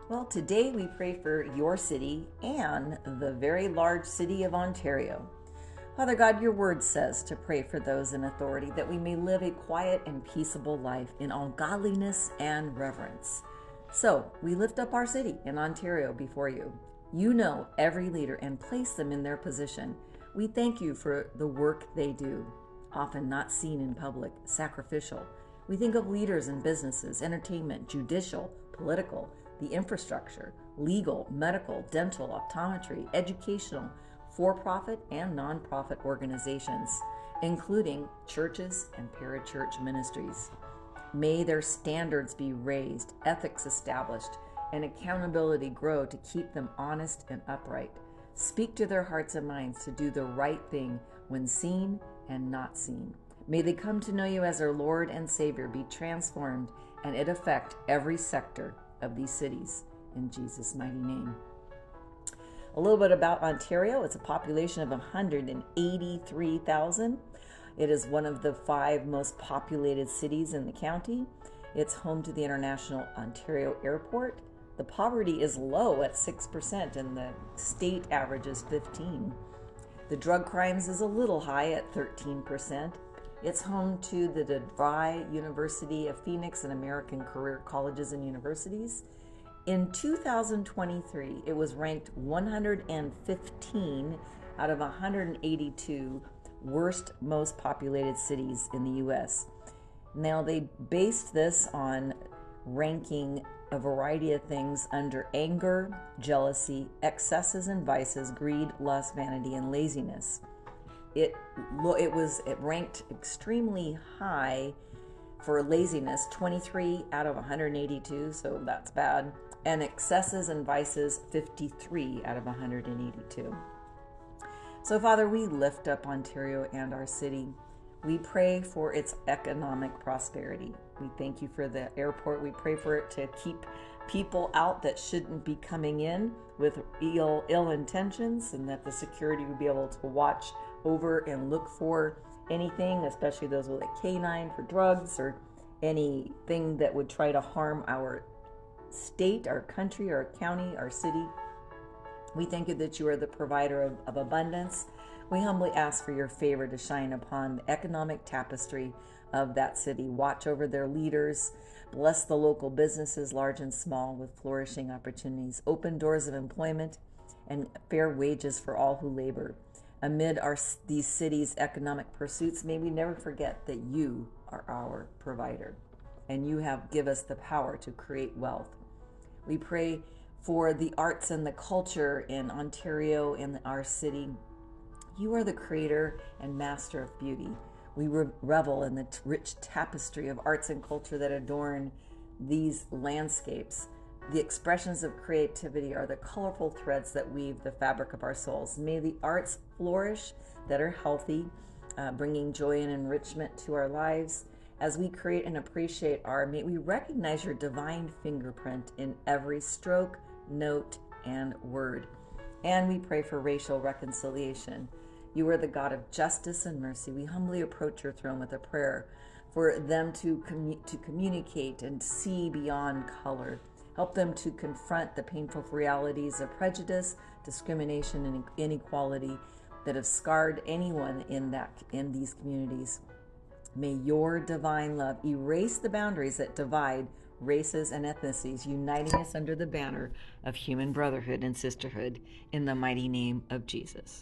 Well, today we pray for your city and the very large city of Ontario. Father God, your word says to pray for those in authority that we may live a quiet and peaceable life in all godliness and reverence. So we lift up our city in Ontario before you. You know every leader and place them in their position. We thank you for the work they do, often not seen in public, sacrificial. We think of leaders in businesses, entertainment, judicial, political, the infrastructure, legal, medical, dental, optometry, educational, for-profit and non-profit organizations, including churches and parachurch ministries. May their standards be raised, ethics established, and accountability grow to keep them honest and upright. Speak to their hearts and minds to do the right thing when seen and not seen. May they come to know you as their Lord and Savior, be transformed, and it affect every sector of these cities. In Jesus' mighty name. A little bit about Ontario. It's a population of 183,000. It is one of the 5 most populated cities in the county. It's home to the International Ontario Airport. The poverty is low at 6% and the state average is 15%. The drug crimes is a little high at 13%. It's home to the DeVry University of Phoenix and American Career Colleges and Universities. In 2023, it was ranked 115 out of 182 worst most populated cities in the U.S. Now, they based this on ranking a variety of things under anger, jealousy, excesses and vices, greed, lust, vanity, and laziness. It ranked extremely high for laziness, 23 out of 182, so that's bad. And excesses and vices, 53 out of 182. So, Father, we lift up Ontario and our city. We pray for its economic prosperity. We thank you for the airport. We pray for it to keep people out that shouldn't be coming in with ill intentions, and that the security would be able to watch over and look for anything, especially those with a canine for drugs or anything that would try to harm our state, our country, our county, our city. We thank you that you are the provider of abundance. We humbly ask for your favor to shine upon the economic tapestry of that city. Watch over their leaders. Bless the local businesses, large and small, with flourishing opportunities. Open doors of employment and fair wages for all who labor. Amid these cities' economic pursuits, may we never forget that you are our provider, and you give us the power to create wealth. We pray for the arts and the culture in Ontario and our city. You are the creator and master of beauty. We revel in the rich tapestry of arts and culture that adorn these landscapes. The expressions of creativity are the colorful threads that weave the fabric of our souls. May the arts flourish that are healthy, bringing joy and enrichment to our lives. As we create and appreciate art, may we recognize your divine fingerprint in every stroke, note, and word. And we pray for racial reconciliation. You are the God of justice and mercy. We humbly approach your throne with a prayer for them to communicate and see beyond color. Help them to confront the painful realities of prejudice, discrimination, and inequality that have scarred anyone in these communities. May your divine love erase the boundaries that divide races and ethnicities, uniting us under the banner of human brotherhood and sisterhood in the mighty name of Jesus.